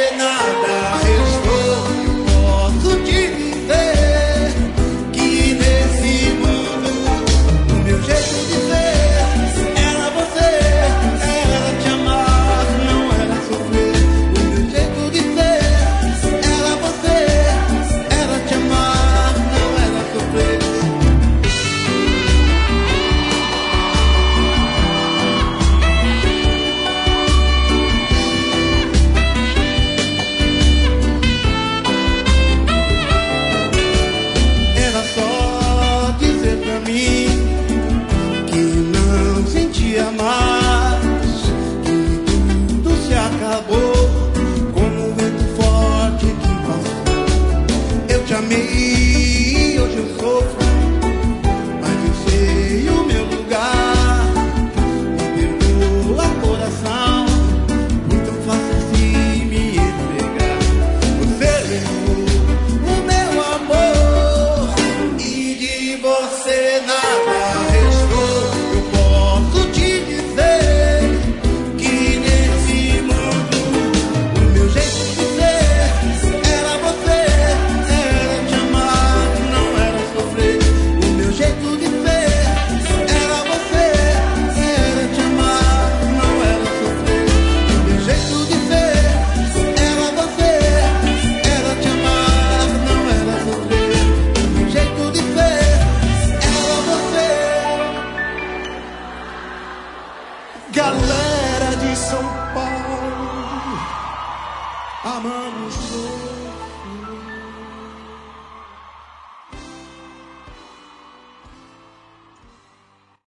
nada restou. Posso te dizer que nesse mundo o meu jeito de ser era você, era te amar, não era sofrer. O meu jeito de ser era você, era te amar, não era sofrer. Era só dizer pra mim que não sentia mais, que tudo se acabou como um vento forte que passou. Eu te amei e hoje eu sofro, mas eu sei o meu lugar. Me perdoa, coração, foi tão fácil assim me entregar. Você levou o meu amor e de você nada restou. Eu posso te dizer que nesse mundo o meu jeito de ser era você, era te amar, não era sofrer. O meu jeito de ser era você, era te amar, não era sofrer. O meu jeito de ser era você, era te amar, não era sofrer. O meu jeito de ser era você. Galera de São Paulo, amamos todos.